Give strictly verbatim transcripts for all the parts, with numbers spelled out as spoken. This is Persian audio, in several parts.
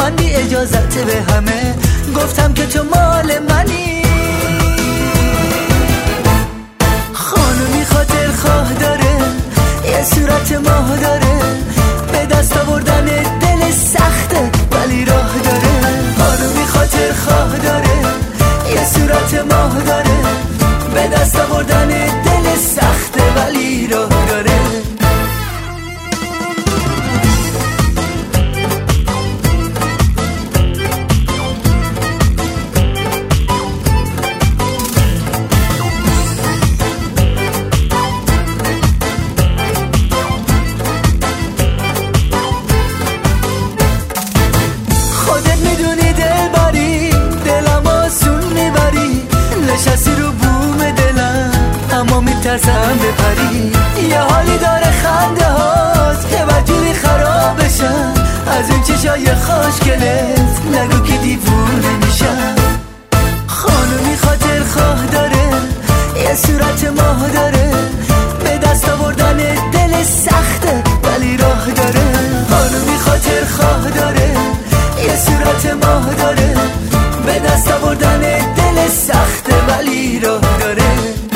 من بی اجازت به همه گفتم که تو مال منی. خانومی خاطر خواه داره، یه صورت ماه داره، به دست آوردن دل سخته ولی راه داره. خانومی خاطر خواه داره، یه صورت ماه داره، به دست آوردن دل سخته ولی راه داره. نشستی رو بوم دلم اما میترسم بپری. یه حالی داره خنده هات که بدجوری خراب بشم از این چشای خوشگلت، نگو که دیوونه میشم. خانومی خاطر خواه داره، یه صورت ماه داره، به دست آوردن دل سخته ولی راه داره. خانومی خاطر خواه داره، یه صورت ماه داره، به دست آوردن دل سخته ولی راه داره.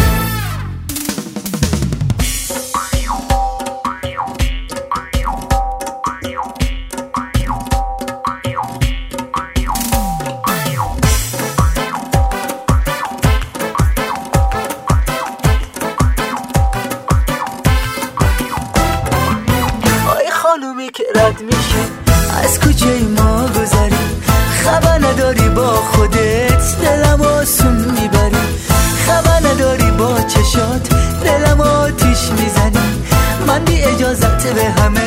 آی خانومی که رد میشی از کوچه ما گذری، خبر نداری با خودت دلم آسون میبری. خبر نداری با چشات دلم آتیش میزنی. من بی اجازت به همه